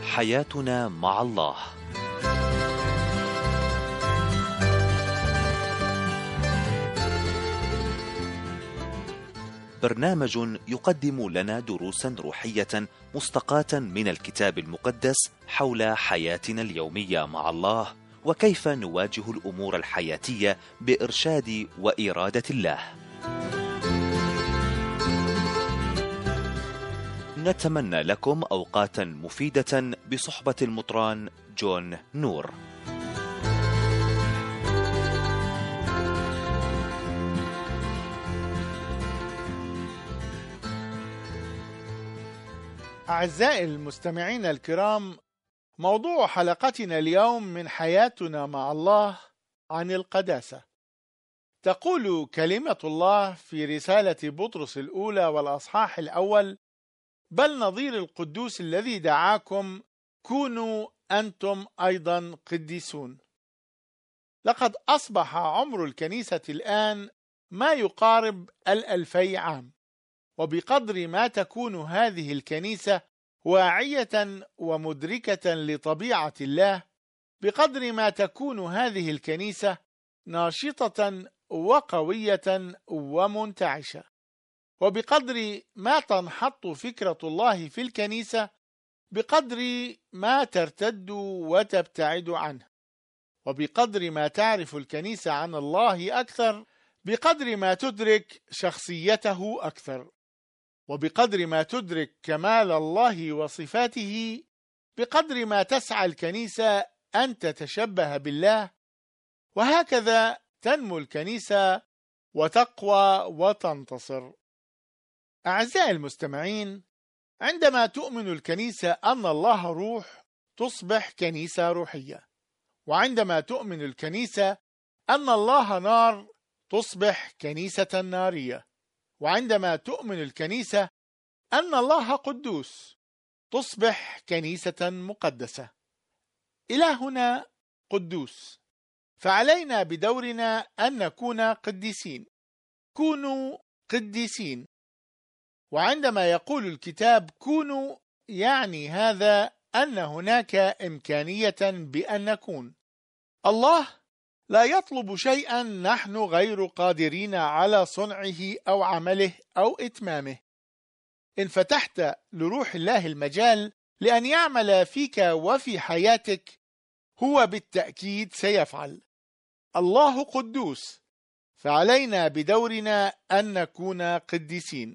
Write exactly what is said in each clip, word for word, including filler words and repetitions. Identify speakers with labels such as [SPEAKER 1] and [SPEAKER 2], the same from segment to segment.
[SPEAKER 1] حياتنا مع الله. برنامج يقدم لنا دروسا روحية مستقاة من الكتاب المقدس حول حياتنا اليومية مع الله، وكيف نواجه الأمور الحياتية بإرشاد وإرادة الله. نتمنى لكم أوقاتا مفيدة بصحبة المطران جون نور.
[SPEAKER 2] أعزائي المستمعين الكرام، موضوع حلقتنا اليوم من حياتنا مع الله عن القداسة. تقول كلمة الله في رسالة بطرس الأولى والأصحاح الأول: بل نظير القدوس الذي دعاكم كونوا أنتم أيضا قديسون. لقد أصبح عمر الكنيسة الآن ما يقارب الألفي عام، وبقدر ما تكون هذه الكنيسة واعية ومدركة لطبيعة الله، بقدر ما تكون هذه الكنيسة ناشطة وقوية ومنتعشة، وبقدر ما تنحط فكرة الله في الكنيسة، بقدر ما ترتد وتبتعد عنه. وبقدر ما تعرف الكنيسة عن الله أكثر، بقدر ما تدرك شخصيته أكثر. وبقدر ما تدرك كمال الله وصفاته، بقدر ما تسعى الكنيسة أن تتشبه بالله، وهكذا تنمو الكنيسة وتقوى وتنتصر. أعزائي المستمعين، عندما تؤمن الكنيسة أن الله روح تصبح كنيسة روحية، وعندما تؤمن الكنيسة أن الله نار تصبح كنيسة نارية، وعندما تؤمن الكنيسة أن الله قدوس تصبح كنيسة مقدسة. إلهنا قدوس، فعلينا بدورنا أن نكون قديسين. كونوا قديسين. وعندما يقول الكتاب كونوا، يعني هذا أن هناك إمكانية بأن نكون. الله لا يطلب شيئا نحن غير قادرين على صنعه أو عمله أو إتمامه. إن فتحت لروح الله المجال لأن يعمل فيك وفي حياتك، هو بالتأكيد سيفعل. الله قدوس، فعلينا بدورنا أن نكون قديسين.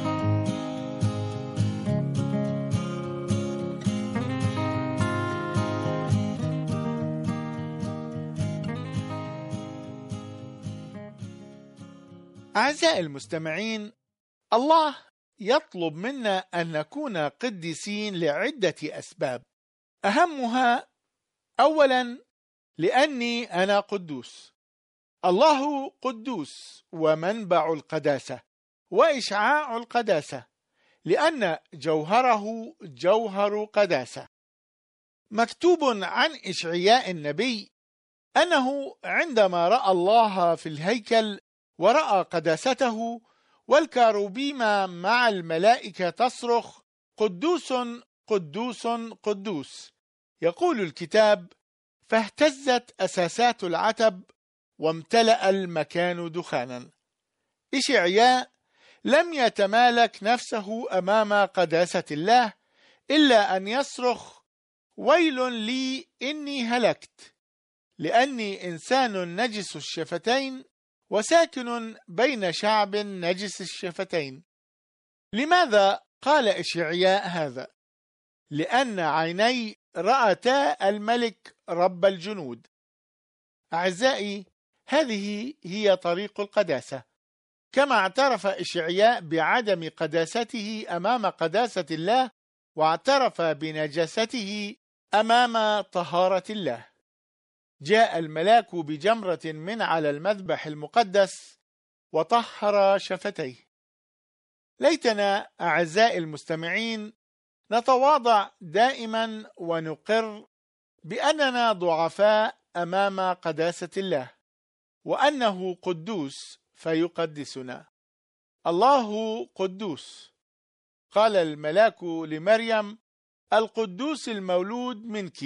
[SPEAKER 2] أعزائي المستمعين، الله يطلب منا أن نكون قديسين لعدة أسباب، أهمها أولا لأني أنا قدوس. الله قدوس ومنبع القداسة وإشعاع القداسة، لأن جوهره جوهر قداسة. مكتوب عن إشعياء النبي أنه عندما رأى الله في الهيكل ورأى قداسته والكاروبيم مع الملائكة تصرخ: قدوس قدوس قدوس. يقول الكتاب: فاهتزت أساسات العتب وامتلأ المكان دخانا. إشعياء لم يتمالك نفسه أمام قداسة الله إلا أن يصرخ: ويل لي إني هلكت، لأني إنسان نجس الشفتين وساكن بين شعب نجس الشفتين. لماذا قال إشعياء هذا؟ لأن عيني رأتا الملك رب الجنود. أعزائي، هذه هي طريق القداسة. كما اعترف إشعياء بعدم قداسته أمام قداسة الله، واعترف بنجاسته أمام طهارة الله. جاء الملاك بجمرة من على المذبح المقدس وطهر شفتيه. ليتنا أعزائي المستمعين نتواضع دائما ونقر بأننا ضعفاء أمام قداسة الله، وأنه قدوس فيقدسنا. الله قدوس. قال الملاك لمريم: القدوس المولود منك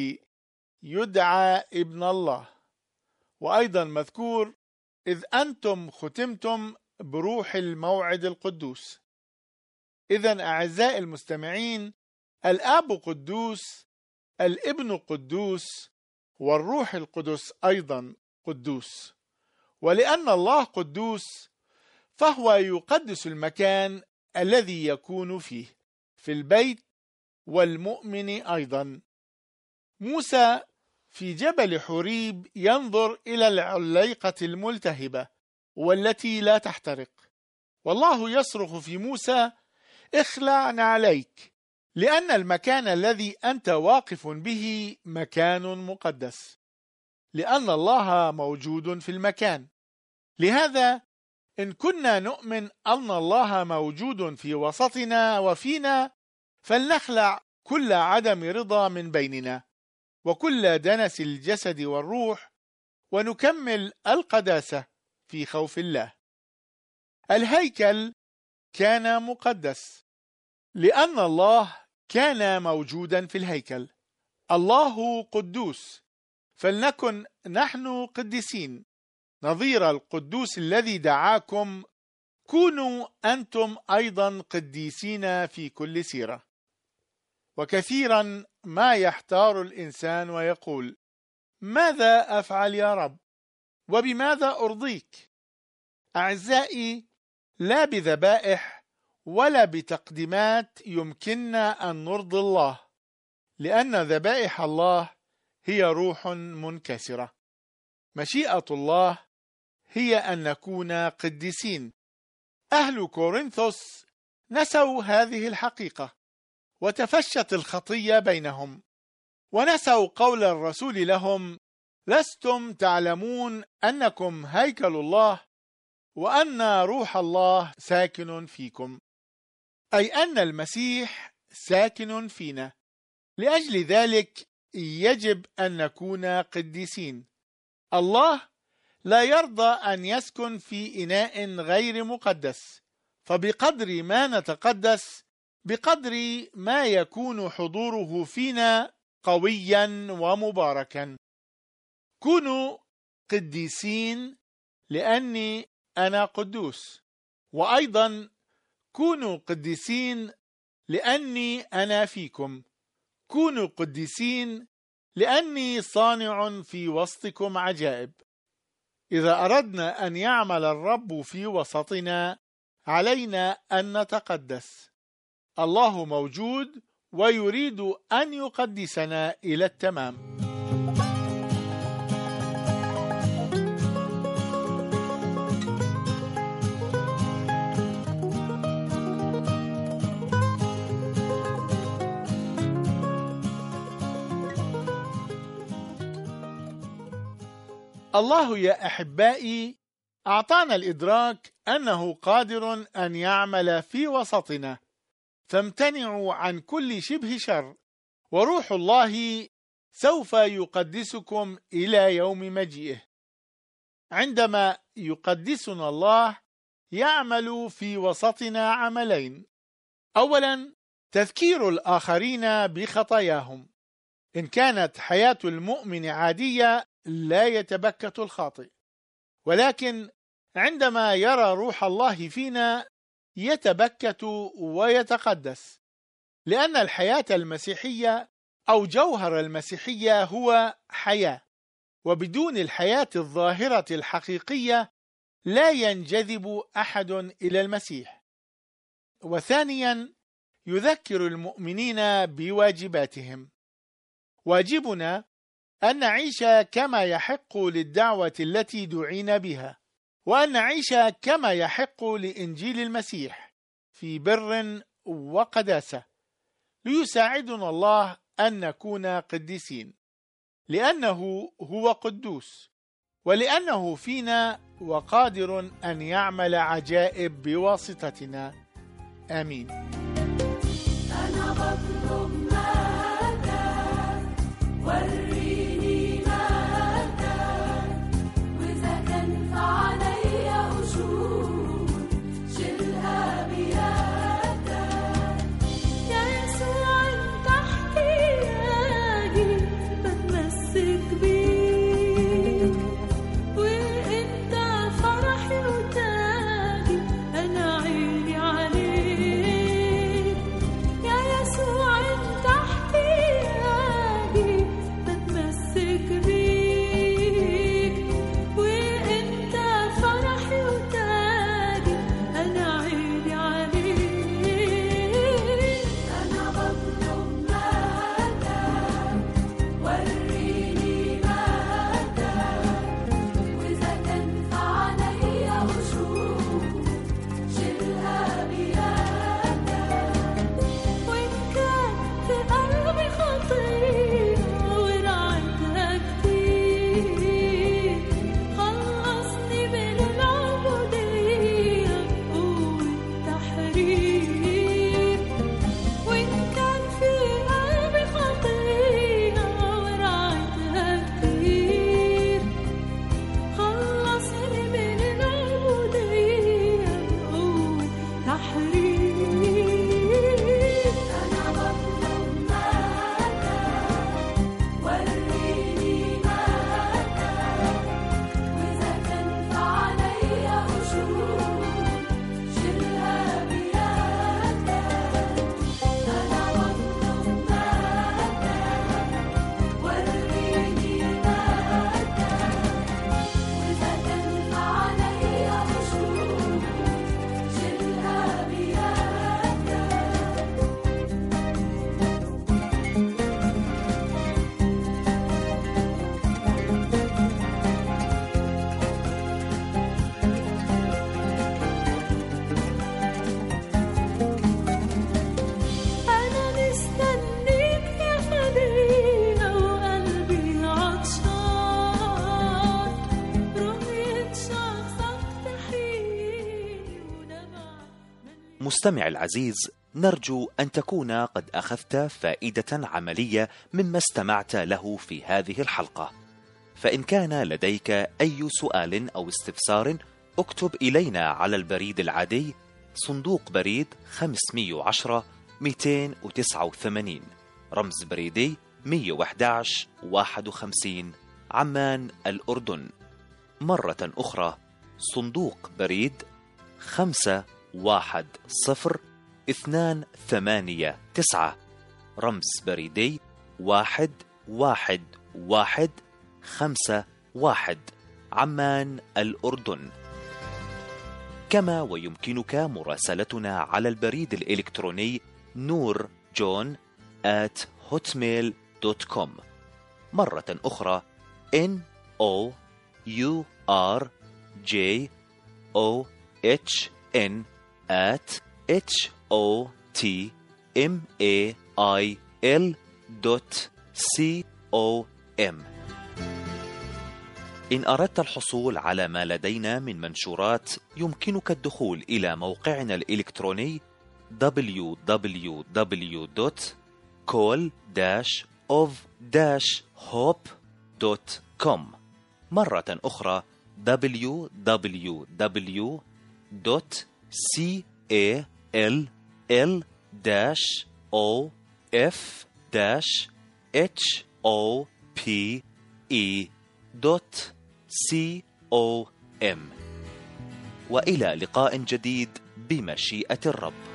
[SPEAKER 2] يدعى ابن الله. وأيضا مذكور إذ أنتم ختمتم بروح الموعد القدوس. إذن أعزائي المستمعين، الآب قدوس، الابن قدوس، والروح القدس أيضا قدوس. ولأن الله قدوس فهو يقدس المكان الذي يكون فيه، في البيت والمؤمن أيضا. موسى في جبل حوريب ينظر إلى العليقة الملتهبة والتي لا تحترق، والله يصرخ في موسى: اخلع نعليك، لأن المكان الذي أنت واقف به مكان مقدس، لأن الله موجود في المكان. لهذا إن كنا نؤمن أن الله موجود في وسطنا وفينا، فلنخلع كل عدم رضا من بيننا وكل دنس الجسد والروح، ونكمل القداسة في خوف الله. الهيكل كان مقدس لأن الله كان موجودا في الهيكل. الله قدوس، فلنكن نحن قديسين نظير القدوس الذي دعاكم. كونوا أنتم أيضا قديسين في كل سيرة. وكثيرا ما يحتار الإنسان ويقول: ماذا أفعل يا رب؟ وبماذا أرضيك؟ أعزائي، لا بذبائح ولا بتقديمات يمكننا أن نرضي الله، لأن ذبائح الله هي روح منكسرة. مشيئة الله هي أن نكون قديسين. أهل كورنثوس نسوا هذه الحقيقة، وتفشت الخطية بينهم، ونسوا قول الرسول لهم: لستم تعلمون أنكم هيكل الله وأن روح الله ساكن فيكم، أي أن المسيح ساكن فينا. لأجل ذلك يجب أن نكون قديسين. الله لا يرضى أن يسكن في إناء غير مقدس، فبقدر ما نتقدس بقدر ما يكون حضوره فينا قويا ومباركا. كونوا قديسين لأني أنا قدوس، وأيضا كونوا قديسين لأني أنا فيكم. كونوا قديسين لأني صانع في وسطكم عجائب. إذا أردنا أن يعمل الرب في وسطنا علينا أن نتقدس. الله موجود ويريد أن يقدسنا إلى التمام. الله يا أحبائي أعطانا الإدراك أنه قادر أن يعمل في وسطنا، فامتنعوا عن كل شبه شر، وروح الله سوف يقدسكم إلى يوم مجيئه. عندما يقدسنا الله يعمل في وسطنا عملين: أولا تذكير الآخرين بخطاياهم. إن كانت حياة المؤمن عادية لا يتبكت الخاطئ، ولكن عندما يرى روح الله فينا يتبكت ويتقدس، لأن الحياة المسيحية أو جوهر المسيحية هو حياة، وبدون الحياة الظاهرة الحقيقية لا ينجذب أحد إلى المسيح. وثانيا يذكر المؤمنين بواجباتهم. واجبنا أن نعيش كما يحق للدعوة التي دعينا بها، وأن نعيش كما يحق لإنجيل المسيح في بر وقداسة، ليساعدنا الله أن نكون قديسين، لأنه هو قدوس، ولأنه فينا وقادر أن يعمل عجائب بواسطتنا. آمين.
[SPEAKER 3] أنا بطلب ماذا وريني ماذا، وإذا كان فعلي أجور شلها بيدك. يا يسوع أنت احكي تحرير. أنا بطلب مجدك وريني مجدك، وإذا كان في عليا قشور شيلها بيدك. أنا بطلب مجدك وريني مجدك، وإذا كان في عليا قشور شيلها بيدك. أنا مستنيك يا فدية وقلبي عطشان، رؤية شخصك تحييني ونبع من
[SPEAKER 1] مستمع العزيز، نرجو أن تكون قد أخذت فائدة عملية مما استمعت له في هذه الحلقة. فإن كان لديك أي سؤال أو استفسار، اكتب إلينا على البريد العادي صندوق بريد خمسمئة وعشرة مئتين وتسعة وثمانين، رمز بريدي مئة وأحد عشر واحد وخمسين، عمان الأردن. مرة أخرى، صندوق بريد خمسة واحد صفر اثنان ثمانية تسعة، رمز بريدي واحد واحد واحد خمسة واحد، عمان الأردن. كما ويمكنك مراسلتنا على البريد الإلكتروني نور جون آت هوتميل دوت كوم. مرة أخرى N O U R J O H N at H O T M A I L دوت C O M. إن أردت الحصول على ما لدينا من منشورات، يمكنك الدخول إلى موقعنا الإلكتروني دبليو دبليو دبليو دوت كول داش أوف داش هوب دوت كوم. مرة أخرى دبليو دبليو دبليو دوت كول داش أو إف داش إتش أو بي إي دوت سي أو إم. وإلى لقاء جديد بمشيئة الرب.